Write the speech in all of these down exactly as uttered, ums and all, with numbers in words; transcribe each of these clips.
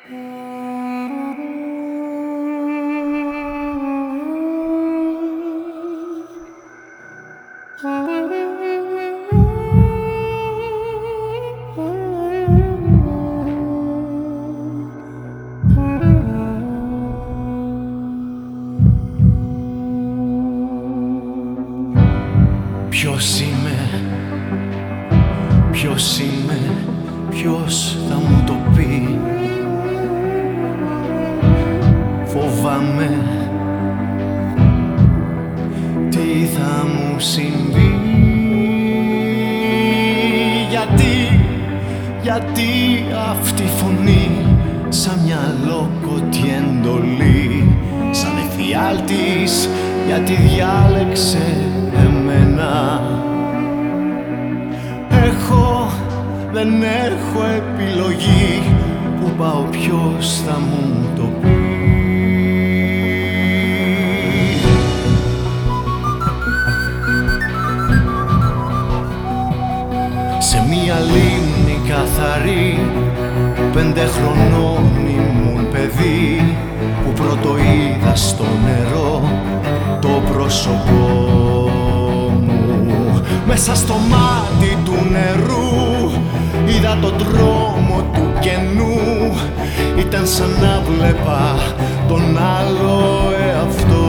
Ποιος είμαι, ποιος είμαι, ποιος θα μου το πει? Φοβάμαι τι θα μου συμβεί. Γιατί, γιατί αυτή η φωνή σαν μια λόκοτη εντολή, σαν εφιάλτης, γιατί διάλεξε εμένα. Έχω, δεν έχω επιλογή, που πάω ποιος θα μου το πει? Σε μία λίμνη καθαρή, πέντε χρονών ήμουν παιδί, που πρώτο είδα στο νερό το πρόσωπό μου. Μέσα στο μάτι του νερού είδα τον δρόμο του κενού. Ήταν σαν να βλέπα τον άλλο εαυτό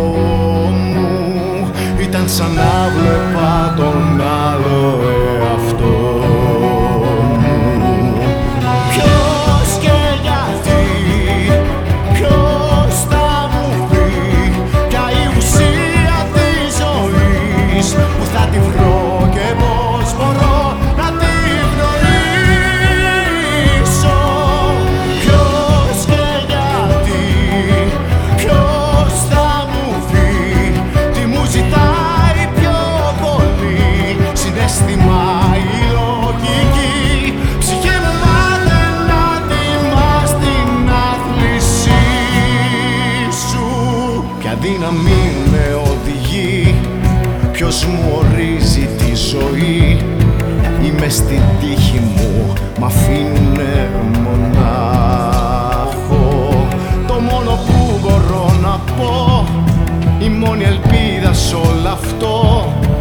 μου. Ήταν σαν να βλέπα τον άλλο εαυτό μου. Ποιος και γιατί, ποιος θα μου πει ποια η ουσία της ζωής, που θα τη βρω και πώς μπορώ να τη γνωρίσω? Ποιος και γιατί, ποιος θα μου πει τι μου ζητάει πιο πολύ? Συναίσθημα ή λογική, ψυχή μου μάθε να τιμάς την άθλησή σου. Ποια δύναμη με οδηγεί, ποιος μου ορίζει τη ζωή? Είμαι στην τύχη μου, μ' αφήνουνε μονάχο. Το μόνο που μπορώ να πω, η μόνη ελπίδα σ' όλο αυτό,